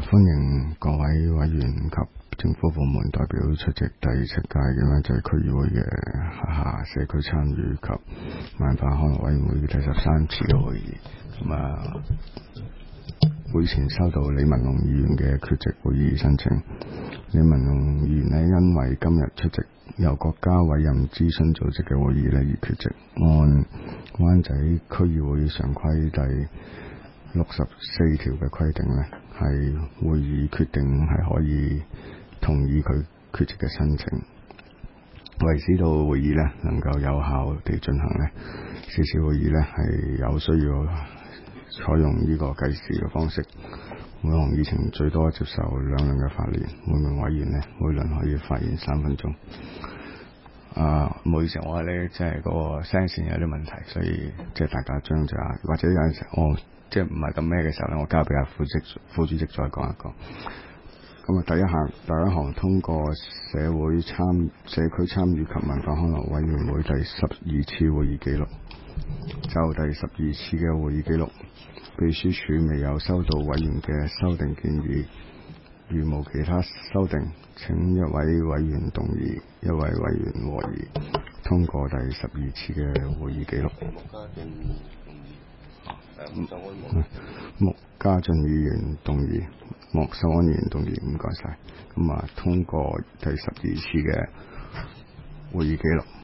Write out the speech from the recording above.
歡迎各位委員及政府部門代表出席第7屆嘅灣仔區議會嘅轄下社區參與及文化康樂委員會嘅第13次嘅會議。會前收到李文龍議員嘅缺席會議申請。李文龍議員呢，因為今日出席由國家委任諮詢組織嘅會議呢而缺席。按灣仔區議會常規第64條嘅規定呢，係會議決定係可以同意佢缺席嘅申請。為使到會議呢能夠有效地進行呢，是次會議呢係有需要採用呢個計時嘅方式，每項議程最多接受2輪嘅發言，每名委員呢每輪可以發言3分鐘。唔好意思，我呢即係嗰個聲線有啲問題，所以即係大家將就下，或者有陣時我即係唔係咁咩嘅時候呢，我交俾阿副主席再講一講。咁第一項通過社區參與及文化康樂委員會第12次會議記錄。就第12次嘅會議記錄，秘書處未有收到委員嘅修訂建議，如無其他修訂，請一位委員動議，一位委員和議，通過第12次嘅會議記錄。穆家俊議員動議，莫秀安議員動議，唔該晒。咁通過第12次嘅會議記錄。